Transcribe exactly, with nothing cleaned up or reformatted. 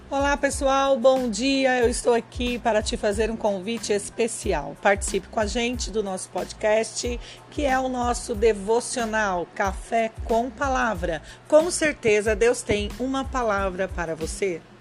Olá pessoal, bom dia. Eu estou aqui para te fazer um convite especial. Participe com a gente do nosso podcast, que é o nosso devocional Café com Palavra. Com certeza Deus tem uma palavra para você.